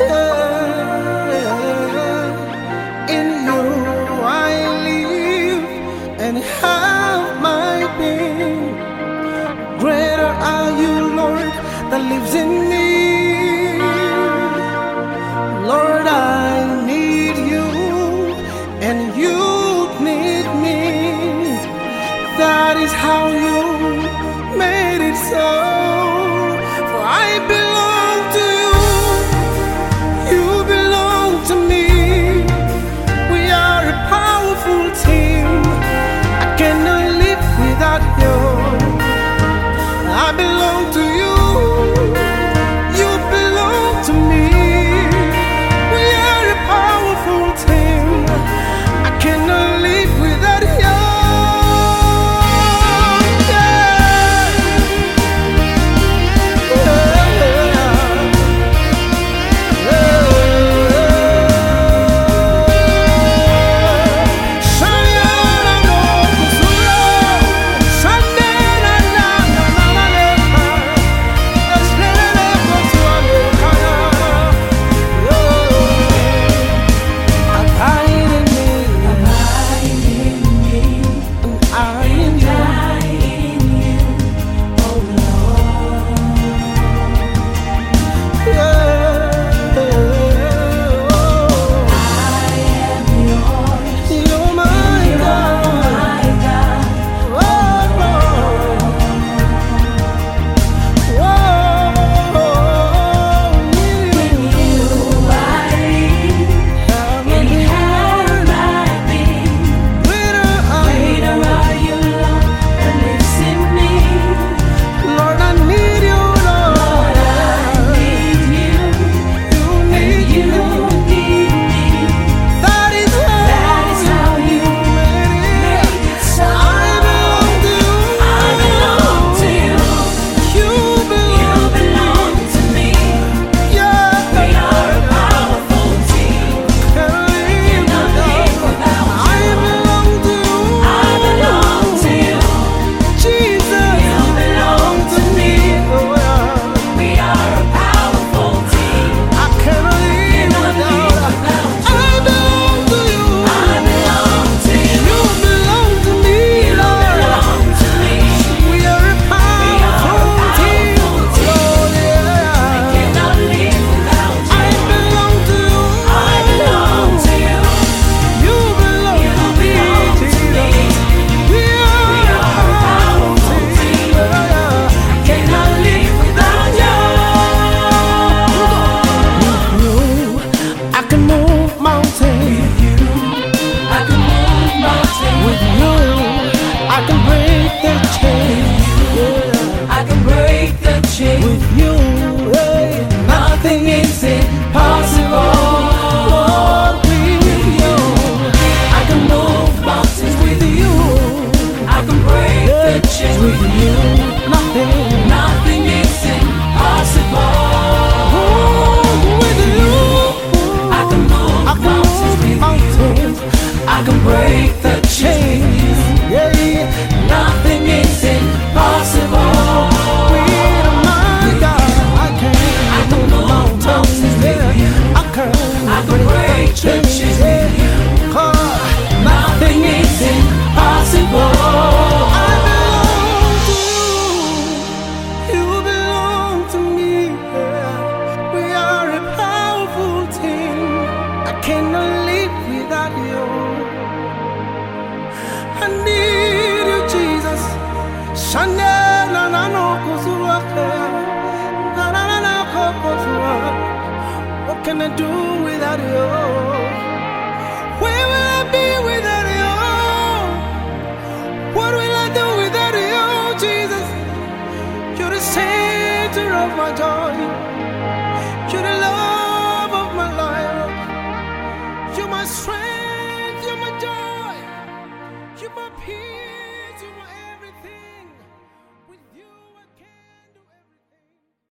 Yeah. In you I live and have my being. Greater are you, Lord, that lives in me. Lord, I need you and you need me. That is how you made it so. For I belong to you, you belong to me. We are a powerful team. I cannot live without you. I belong to you, you belong to me. We are a powerful team. I cannot live without you. With you, hey, nothing is impossible. With you, I can move mountains. With you, I can break the chains. With you, nothing is impossible. With you, I can move mountains. With you, I can break the chains. Yeah, nothing is impossible. Nothing is impossible. I belong to you, you belong to me. We are a powerful team. I cannot live without you. I need you, Jesus. What can I do without you? Where will I be without you? What will I do without you, Jesus? You're the center of my joy.